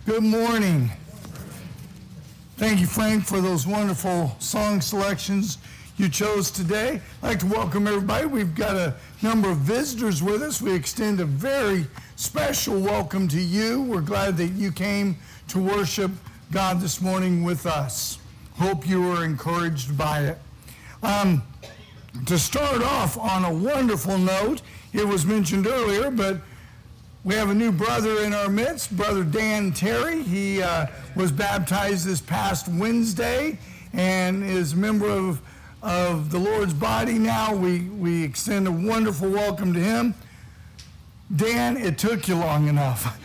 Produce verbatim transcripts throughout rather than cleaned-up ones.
Good morning. Thank you, Frank, for those wonderful song selections you chose today. I'd like to welcome everybody. We've got a number of visitors with us. We extend a very special welcome to you. We're glad that you came to worship God this morning with us. Hope you were encouraged by it. Um, to start off on a wonderful note, it was mentioned earlier, but we have a new brother in our midst, Brother Dan Terry. He uh, was baptized this past Wednesday and is a member of, of the Lord's body now. We, we extend a wonderful welcome to him. Dan, it took you long enough.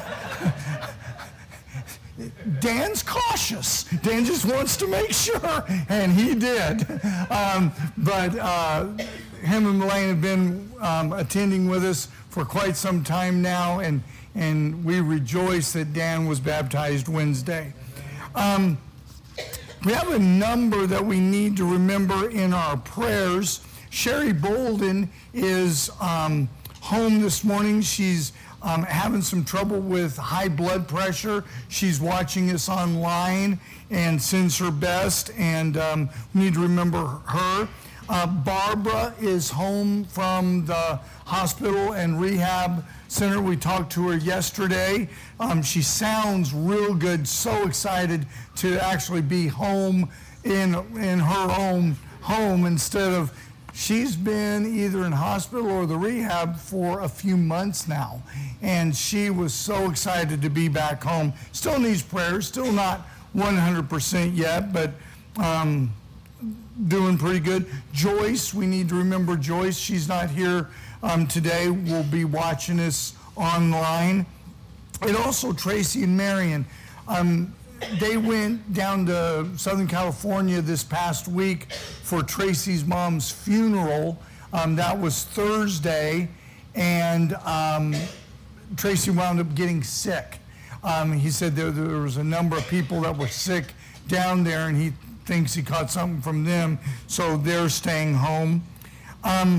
Dan's cautious. Dan just wants to make sure, and he did. Um, but uh, him and Elaine have been um, attending with us for quite some time now, and and we rejoice that Dan was baptized Wednesday. Um, we have a number that we need to remember in our prayers. Sherry Bolden is um, home this morning. She's um, having some trouble with high blood pressure. She's watching us online and sends her best, and um, we need to remember her. Uh, Barbara is home from the hospital and rehab center. We talked to her yesterday. Um, she sounds real good, so excited to actually be home in in her own home instead of, she's been either in hospital or the rehab for a few months now. And she was so excited to be back home. Still needs prayers, still not one hundred percent yet, but um, doing pretty good. Joyce, we need to remember Joyce. She's not here um, today. We'll be watching us online. And also Tracy and Marion. Um, they went down to Southern California this past week for Tracy's mom's funeral. Um, that was Thursday, and um, Tracy wound up getting sick. Um, he said there, there was a number of people that were sick down there, and he thinks he caught something from them, so they're staying home. Um,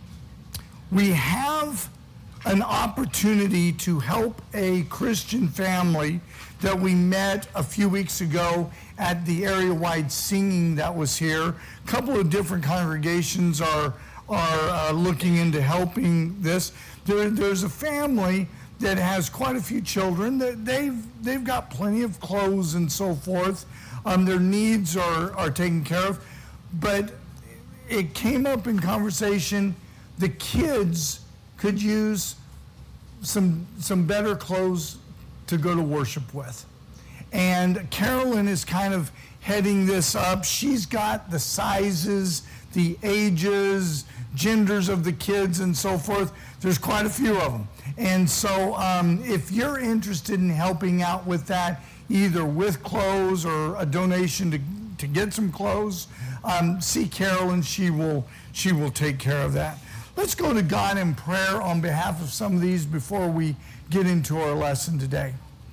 we have an opportunity to help a Christian family that we met a few weeks ago at the area-wide singing that was here. A couple of different congregations are are uh, looking into helping this. There, there's a family that has quite a few children. That they've they've got plenty of clothes and so forth. Um, their needs are, are taken care of, but it came up in conversation, the kids could use some some better clothes to go to worship with. And Carolyn is kind of heading this up. She's got the sizes, the ages, genders of the kids and so forth. There's quite a few of them. And so um, if you're interested in helping out with that, either with clothes or a donation to, to get some clothes, um, see Carolyn, she will, she will take care of that. Let's go to God in prayer on behalf of some of these before we get into our lesson today.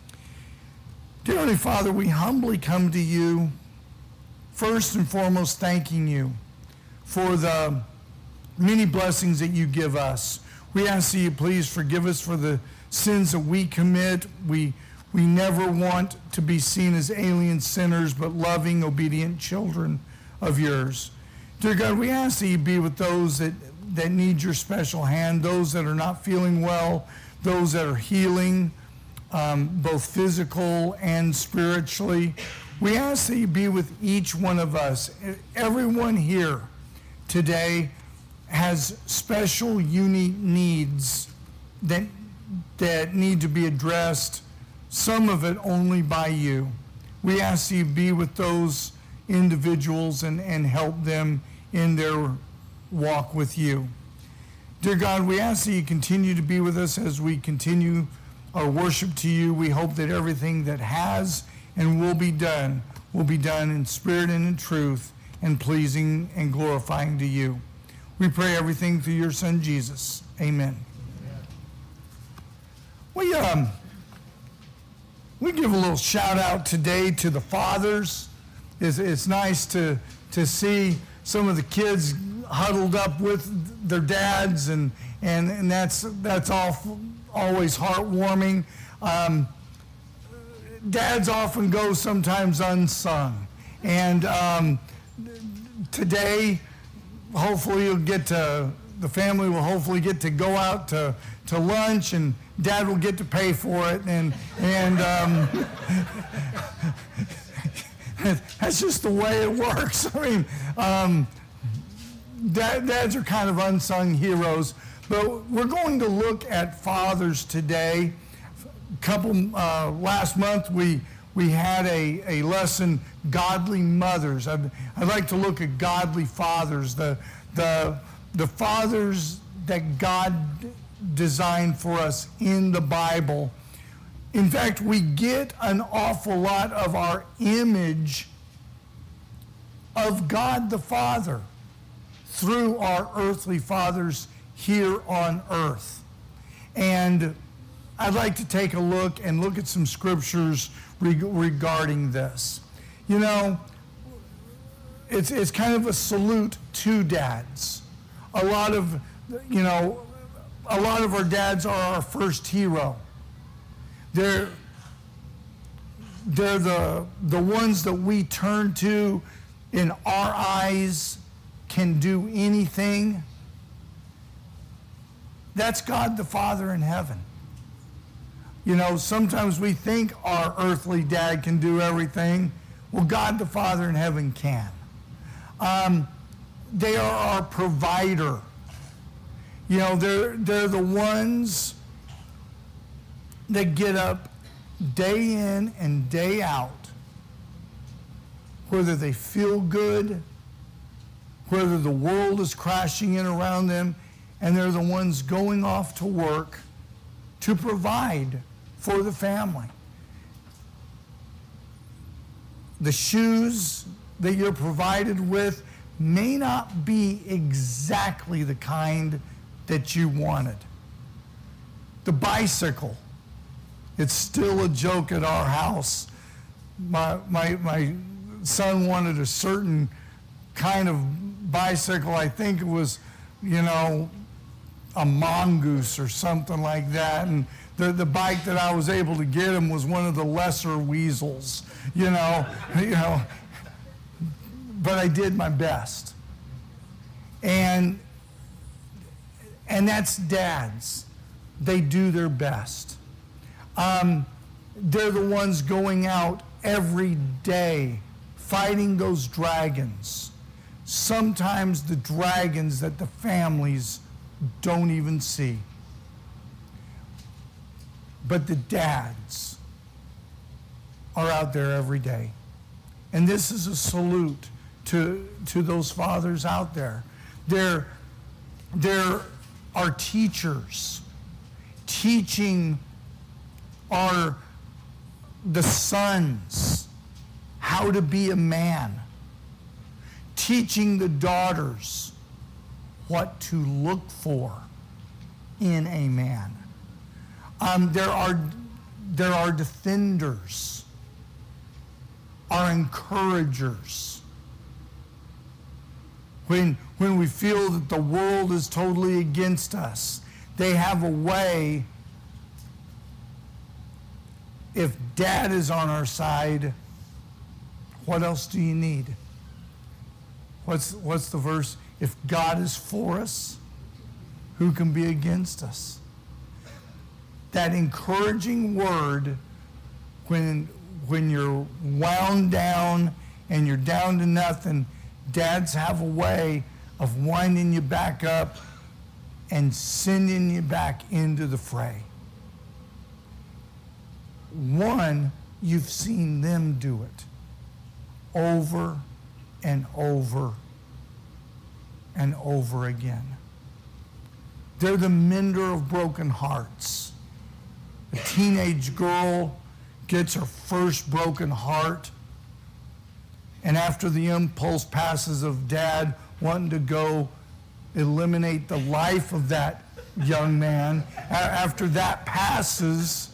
Dear Heavenly Father, we humbly come to you, first and foremost thanking you for the many blessings that you give us. We ask that you please forgive us for the sins that we commit. We We never want to be seen as alien sinners, but loving, obedient children of yours. Dear God, we ask that you be with those that, that need your special hand, those that are not feeling well, those that are healing, um, both physical and spiritually. We ask that you be with each one of us. Everyone here today has special, unique needs that, that need to be addressed, some of it only by you. We ask you to be with those individuals and, and help them in their walk with you. Dear God, we ask that you continue to be with us as we continue our worship to you. We hope that everything that has and will be done will be done in spirit and in truth and pleasing and glorifying to you. We pray everything through your Son, Jesus. Amen. Amen. We, um, We give a little shout out today to the fathers. It's, it's nice to to see some of the kids huddled up with their dads, and and, and that's that's all always heartwarming. Um, dads often go sometimes unsung. And um, today, hopefully you'll get to, the family will hopefully get to go out to, to lunch, and Dad will get to pay for it. And, and um, that's just the way it works. I mean, um, dad, dads are kind of unsung heroes. But we're going to look at fathers today. A couple, uh, last month we we had a, a lesson, Godly Mothers. I'd, I'd like to look at godly fathers, the, the, the fathers that God designed for us in the Bible. In fact, we get an awful lot of our image of God the Father through our earthly fathers here on earth. And I'd like to take a look and look at some scriptures reg- regarding this. You know, it's it's kind of a salute to dads. A lot of, you know, a lot of our dads are our first hero. They're they're the the ones that we turn to in our eyes, can do anything. That's God the Father in heaven. You know, sometimes we think our earthly dad can do everything. Well, God the Father in heaven can. Um, they are our provider. You know, they're, they're the ones that get up day in and day out, whether they feel good, whether the world is crashing in around them, and they're the ones going off to work to provide for the family. The shoes that you're provided with may not be exactly the kind that you wanted. The bicycle, it's still a joke at our house. My, my, my son wanted a certain kind of bicycle. I think it was, you know, a mongoose or something like that. And the, the bike that I was able to get him was one of the lesser weasels, you know, you know. But I did my best. And and that's dads. They do their best. Um, they're the ones going out every day fighting those dragons. Sometimes the dragons that the families don't even see. But the dads are out there every day. And this is a salute to, to those fathers out there. They're, they're our teachers, teaching our, the sons how to be a man, teaching the daughters what to look for in a man. Um, there are there are defenders, are encouragers. When when we feel that the world is totally against us, they have a way. If Dad is on our side, what else do you need? What's what's the verse? If God is for us, who can be against us? That encouraging word when, when you're wound down and you're down to nothing, dads have a way of winding you back up and sending you back into the fray. One, you've seen them do it over and over and over again. They're the mender of broken hearts. A teenage girl gets her first broken heart, and after the impulse passes of dad wanting to go eliminate the life of that young man, after that passes,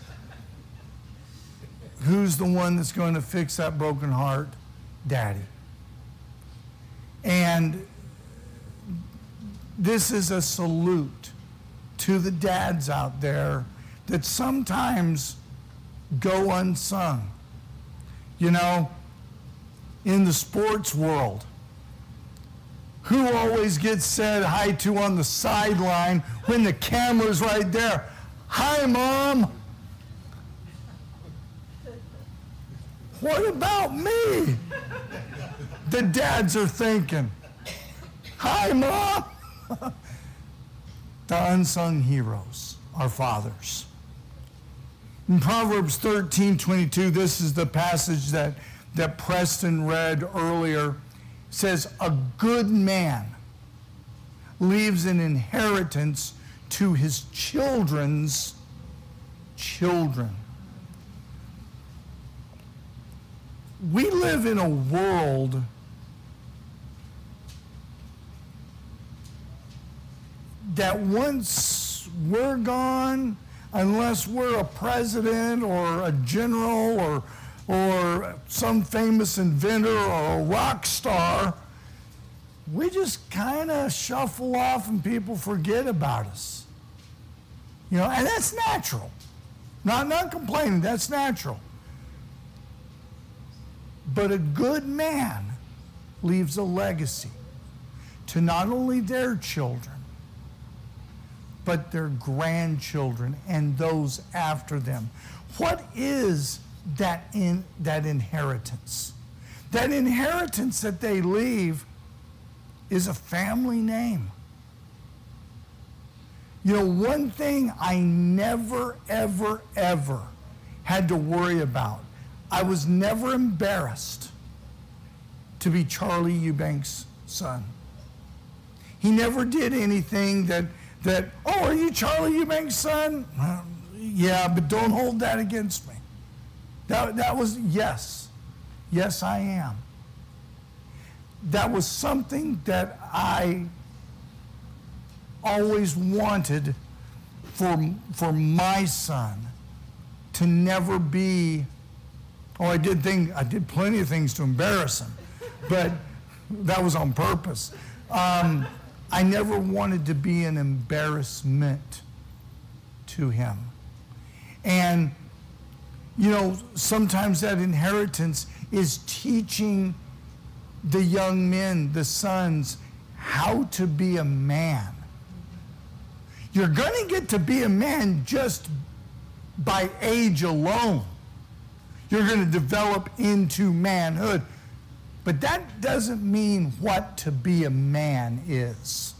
who's the one that's going to fix that broken heart? Daddy. And this is a salute to the dads out there that sometimes go unsung. You know, in the sports world, who always gets said hi to on the sideline when the camera's right there? Hi, Mom. What about me? The dads are thinking, hi, Mom. The unsung heroes are fathers. In Proverbs thirteen twenty-two, this is the passage that, that Preston read earlier, says, a good man leaves an inheritance to his children's children. We live in a world that once we're gone, unless we're a president or a general or, or some famous inventor or a rock star, we just kind of shuffle off and people forget about us. You know, and that's natural. Not, not complaining, that's natural. But a good man leaves a legacy to not only their children, but their grandchildren and those after them. What is that in that inheritance? That inheritance that they leave is a family name. You know, one thing I never, ever, ever had to worry about, I was never embarrassed to be Charlie Eubanks' son. He never did anything that That, oh, are you Charlie Eubanks' son? Uh, yeah, but don't hold that against me. That, that was, yes. Yes, I am. That was something that I always wanted for, for my son to never be, oh, I did think, I did plenty of things to embarrass him, but that was on purpose. Um, I never wanted to be an embarrassment to him. And, you know, sometimes that inheritance is teaching the young men, the sons, how to be a man. You're going to get to be a man just by age alone. You're going to develop into manhood. But that doesn't mean what to be a man is.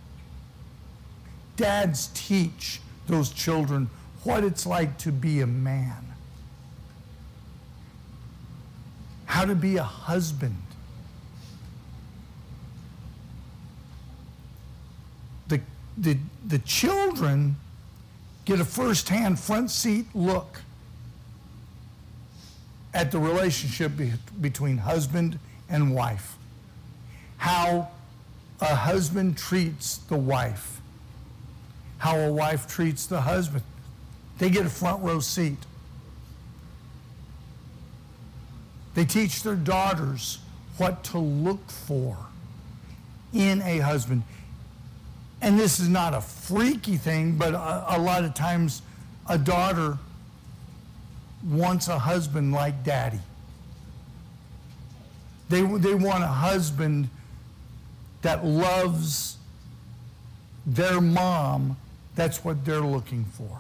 Dads teach those children what it's like to be a man. How to be a husband. The, the, the children get a first-hand, front seat look at the relationship be, between husband and wife. How a husband treats the wife. How a wife treats the husband. They get a front row seat. They teach their daughters what to look for in a husband. And this is not a freaky thing, but a, a lot of times a daughter wants a husband like daddy. They, they want a husband that loves their mom. That's what they're looking for.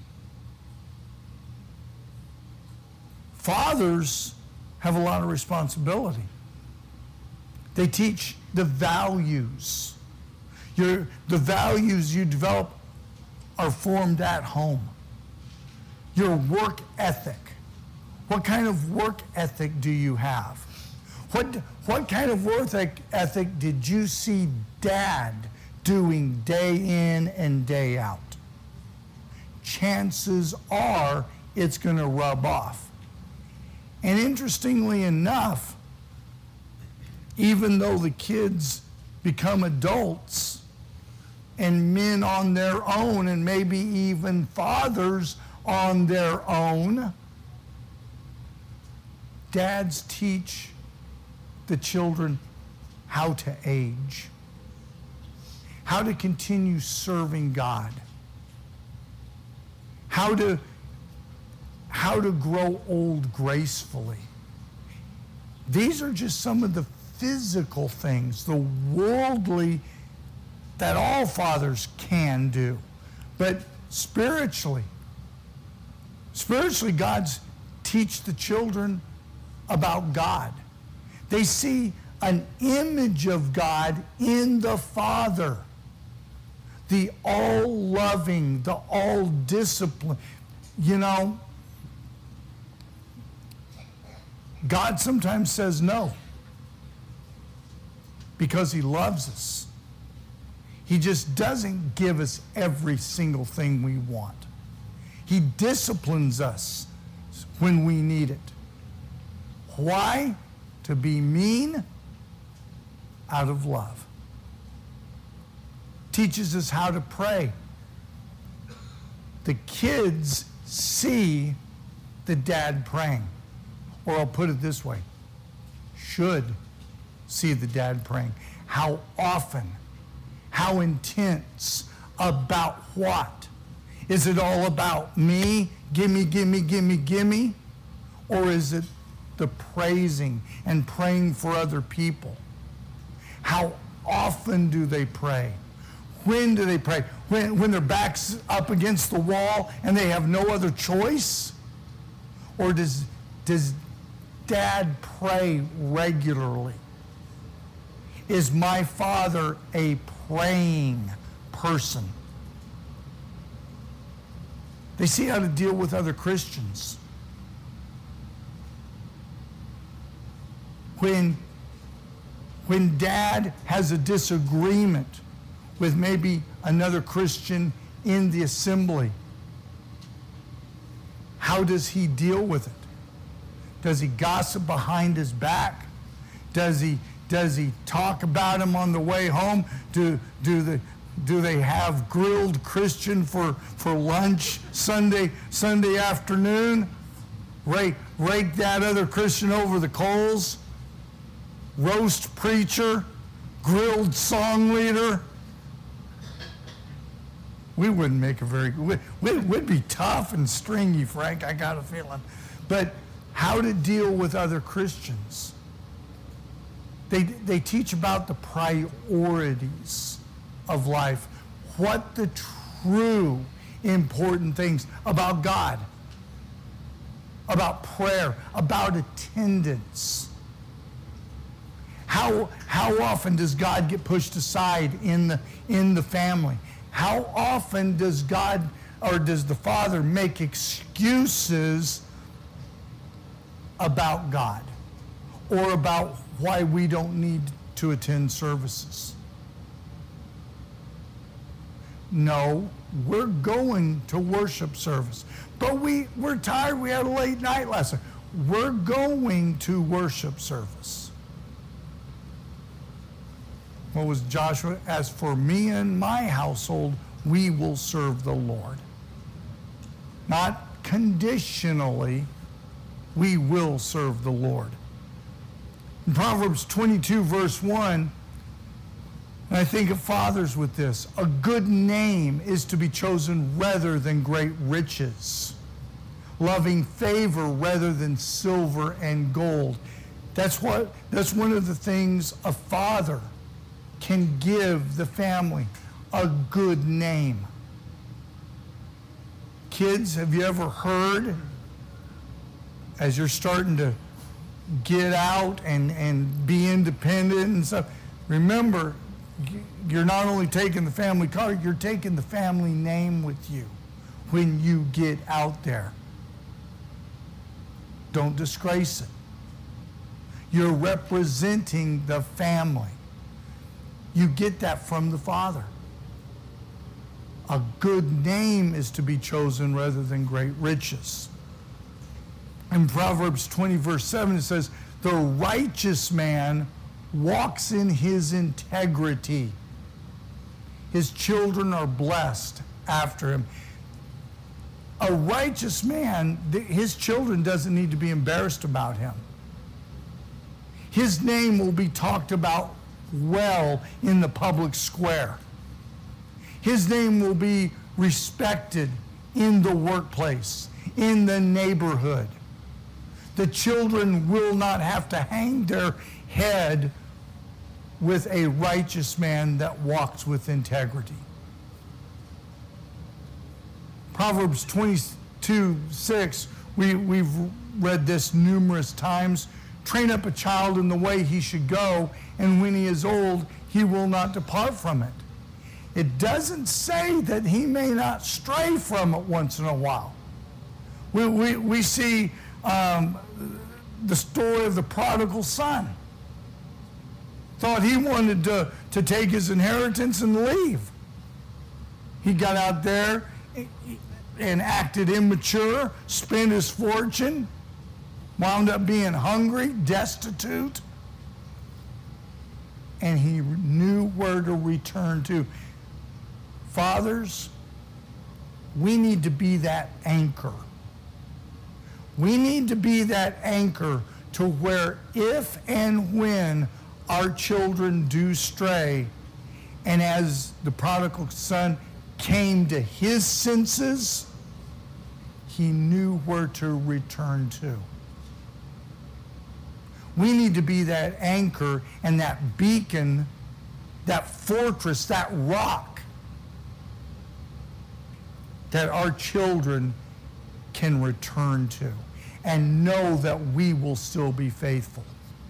Fathers have a lot of responsibility. They teach the values. Your, the values you develop are formed at home. Your work ethic. What kind of work ethic do you have? What, what kind of work ethic did you see Dad doing day in and day out? Chances are it's going to rub off. And interestingly enough, even though the kids become adults and men on their own, and maybe even fathers on their own, dads teach the children how to age, how to continue serving God, how to, how to grow old gracefully. These are just some of the physical things, the worldly, that all fathers can do. But spiritually, spiritually, God's teach the children about God. They see an image of God in the Father, the all-loving, the all-disciplined. You know, God sometimes says no because he loves us. He just doesn't give us every single thing we want. He disciplines us when we need it. Why? To be mean out of love. Teaches us how to pray. The kids see the dad praying. Or I'll put it this way, should see the dad praying. How often? How intense? About what? Is it all about me? Gimme, gimme, gimme, gimme? Or is it the praising and praying for other people? How often do they pray? When do they pray? When, when their back's up against the wall and they have no other choice? Or does, does dad pray regularly? Is my father a praying person? They see how to deal with other Christians. When, when dad has a disagreement with maybe another Christian in the assembly, how does he deal with it? Does he gossip behind his back? Does he does he talk about him on the way home? Do do the do they have grilled Christian for, for lunch Sunday Sunday afternoon? Rake rake that other Christian over the coals? Roast preacher, grilled song leader. We wouldn't make a very good, we'd, we'd be tough and stringy, Frank, I got a feeling. But how to deal with other Christians. They, they teach about the priorities of life, what the true important things about God, about prayer, about attendance. How, how often does God get pushed aside in the, in the family? How often does God or does the Father make excuses about God or about why we don't need to attend services? No, we're going to worship service. But we, we're tired, we had a late night last night. We're going to worship service. What was Joshua? As for me and my household, we will serve the Lord. Not conditionally, we will serve the Lord. In Proverbs twenty-two, verse one, and I think of fathers with this, a good name is to be chosen rather than great riches, loving favor rather than silver and gold. That's what. That's one of the things a father can give the family, a good name. Kids, have you ever heard, as you're starting to get out and, and be independent and stuff, remember, you're not only taking the family car, you're taking the family name with you when you get out there. Don't disgrace it. You're representing the family. You get that from the Father. A good name is to be chosen rather than great riches. In Proverbs twenty, verse seven, it says, the righteous man walks in his integrity. His children are blessed after him. A righteous man, his children doesn't need to be embarrassed about him. His name will be talked about well in the public square. His name will be respected in the workplace, in the neighborhood. The children will not have to hang their head with a righteous man that walks with integrity. Proverbs twenty-two six, we, we've read this numerous times. Train up a child in the way he should go, and when he is old, he will not depart from it. It doesn't say that he may not stray from it once in a while. We, we, we see um, the story of the prodigal son. Thought he wanted to, to take his inheritance and leave. He got out there and acted immature, spent his fortune, wound up being hungry, destitute, and he knew where to return to. Fathers, we need to be that anchor. We need to be that anchor to where if and when our children do stray, and as the prodigal son came to his senses, he knew where to return to. We need to be that anchor and that beacon, that fortress, that rock that our children can return to and know that we will still be faithful.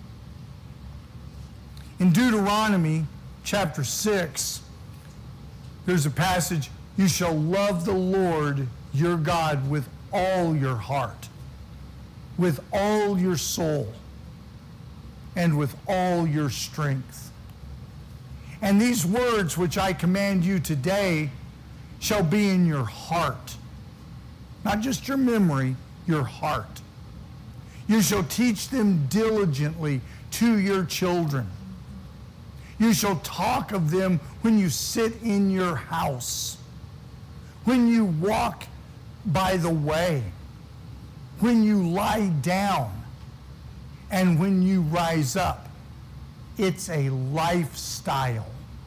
In Deuteronomy chapter six, there's a passage, you shall love the Lord your God with all your heart, with all your soul, and with all your strength. And these words which I command you today shall be in your heart. Not just your memory, your heart. You shall teach them diligently to your children. You shall talk of them when you sit in your house, when you walk by the way, when you lie down, and when you rise up. It's a lifestyle.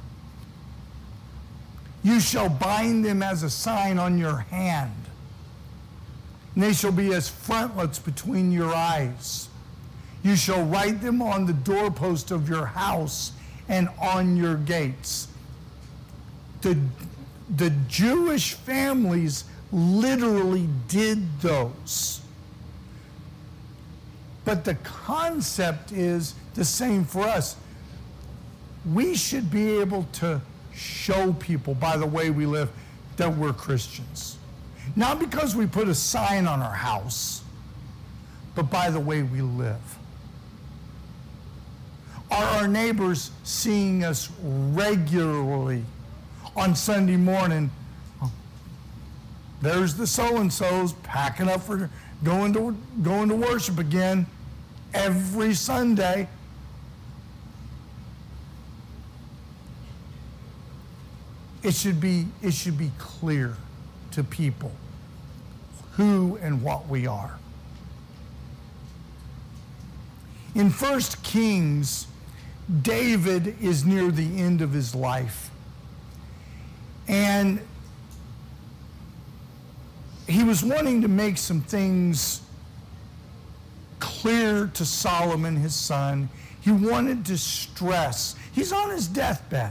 You shall bind them as a sign on your hand, and they shall be as frontlets between your eyes. You shall write them on the doorpost of your house and on your gates. The, the Jewish families literally did those. But the concept is the same for us. We should be able to show people by the way we live that we're Christians. Not because we put a sign on our house, but by the way we live. Are our neighbors seeing us regularly on Sunday morning? There's the so-and-sos packing up for going to, going to worship again every Sunday. It should be, it should be clear to people who and what we are. In First Kings, David is near the end of his life. And he was wanting to make some things clear to Solomon, his son. He wanted to stress. He's on his deathbed.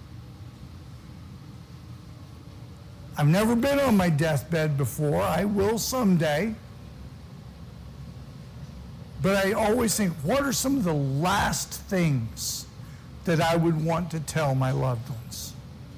I've never been on my deathbed before. I will someday. But I always think, what are some of the last things that I would want to tell my loved ones?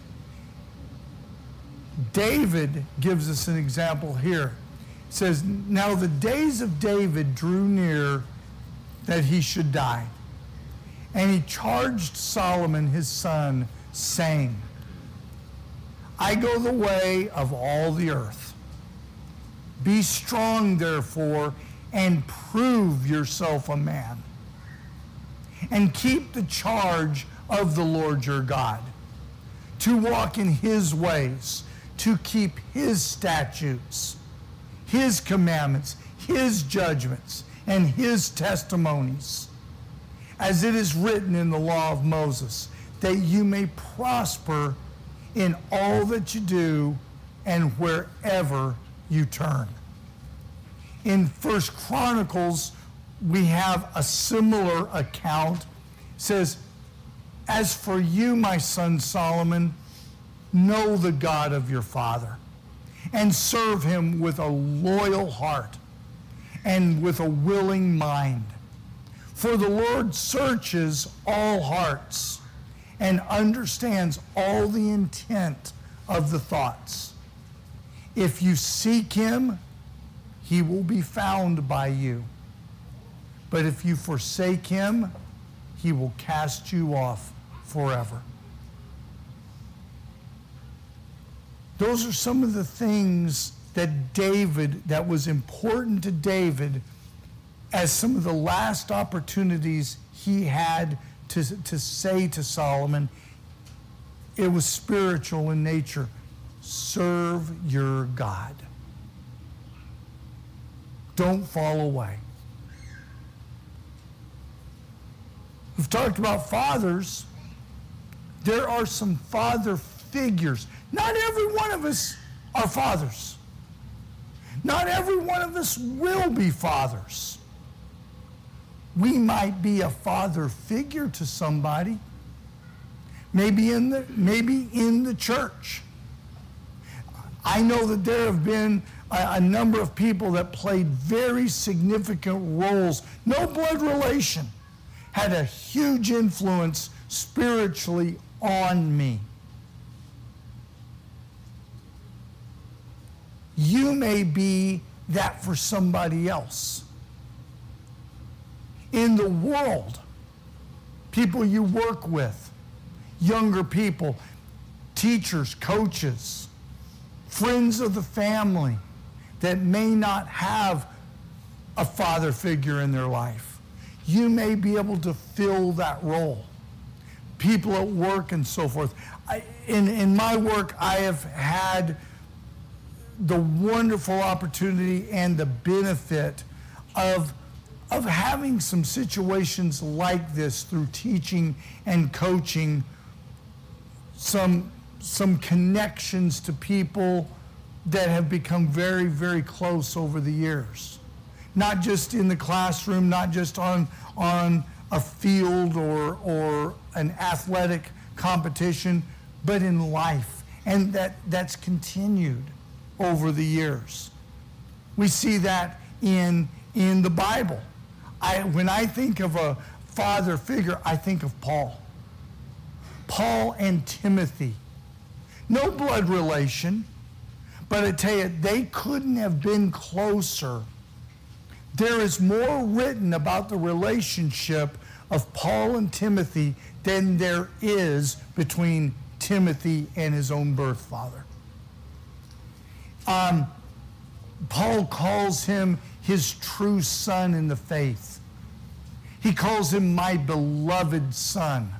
David gives us an example here. It says, now the days of David drew near that he should die. And he charged Solomon his son, saying, I go the way of all the earth. Be strong, therefore, and prove yourself a man. And keep the charge of the Lord your God, to walk in his ways, to keep his statutes, his commandments, his judgments, and his testimonies, as it is written in the law of Moses, that you may prosper in all that you do and wherever you turn. In First Chronicles, we have a similar account. It says, as for you, my son Solomon, know the God of your father and serve him with a loyal heart and with a willing mind. For the Lord searches all hearts and understands all the intent of the thoughts. If you seek him, he will be found by you. But if you forsake him, he will cast you off forever. Those are some of the things that David, that was important to David as some of the last opportunities he had to, to say to Solomon. It was spiritual in nature. Serve your God. Don't fall away. We've talked about fathers. There are some father figures. Not every one of us are fathers. Not every one of us will be fathers. We might be a father figure to somebody, maybe in the, maybe in the church. I know that there have been a, a number of people that played very significant roles. No blood relation, had a huge influence spiritually on me. You may be that for somebody else. In the world, people you work with, younger people, teachers, coaches, friends of the family that may not have a father figure in their life. You may be able to fill that role. People at work and so forth. I, in, in my work, I have had the wonderful opportunity and the benefit of, of having some situations like this through teaching and coaching, some, some connections to people that have become very, very close over the years. Not just in the classroom, not just on, on a field or, or an athletic competition, but in life. And that, that's continued over the years. We see that in, in the Bible. I, when I think of a father figure, I think of Paul. Paul and Timothy. No blood relation, but I tell you, they couldn't have been closer. There is more written about the relationship of Paul and Timothy than there is between Timothy and his own birth father. Um, Paul calls him his true son in the faith. He calls him my beloved son.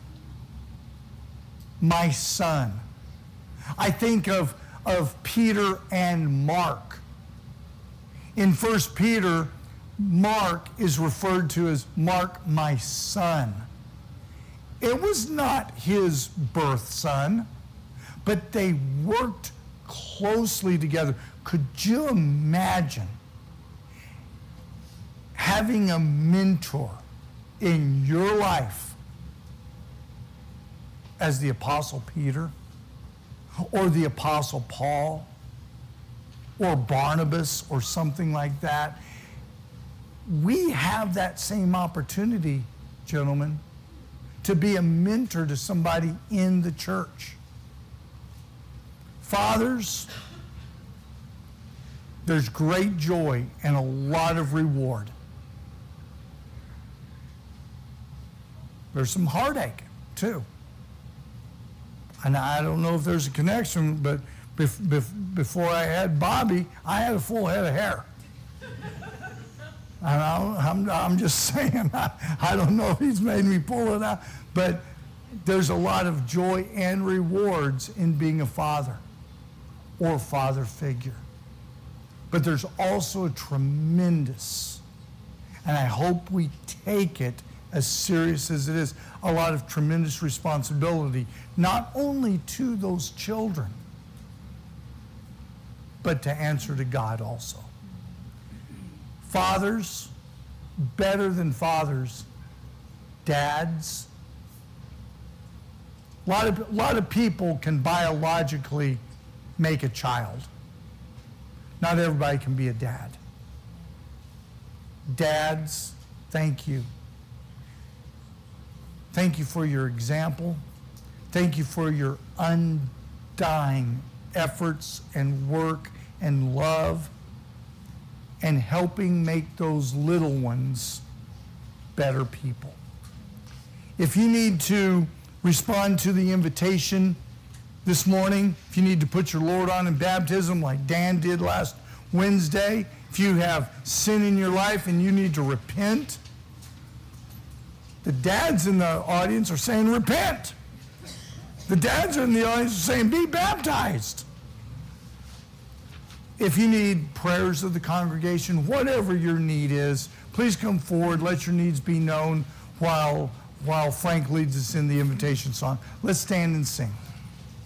My son. I think of, of Peter and Mark. In First Peter, Mark is referred to as Mark, my son. It was not his birth son, but they worked closely together. Could you imagine having a mentor in your life as the Apostle Peter or the Apostle Paul or Barnabas or something like that? We have that same opportunity, gentlemen, to be a mentor to somebody in the church. Fathers, there's great joy and a lot of reward. There's some heartache, too. And I don't know if there's a connection, but bef- bef- before I had Bobby, I had a full head of hair. And I'm, I'm just saying, I, I don't know if he's made me pull it out, but there's a lot of joy and rewards in being a father or father figure. But there's also a tremendous, and I hope we take it as serious as it is, a lot of tremendous responsibility, not only to those children, but to answer to God also. Fathers, better than fathers? Dads. A lot of, a lot of people can biologically make a child. Not everybody can be a dad. Dads, thank you. Thank you for your example. Thank you for your undying efforts and work and love and helping make those little ones better people. If you need to respond to the invitation this morning, if you need to put your Lord on in baptism like Dan did last Wednesday, if you have sin in your life and you need to repent, the dads in the audience are saying repent. The dads in the audience are saying be baptized. If you need prayers of the congregation, whatever your need is, please come forward. Let your needs be known while, while Frank leads us in the invitation song. Let's stand and sing.